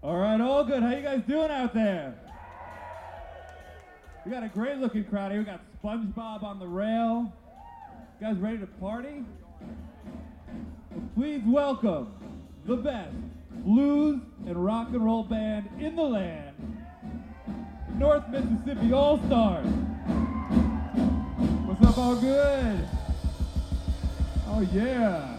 All right, all good. How you guys doing out there? We got a great looking crowd here. We got SpongeBob on the rail. You guys ready to party? Well, please welcome the best blues and rock and roll band in the land, North Mississippi All-Stars. What's up, all good? Oh yeah.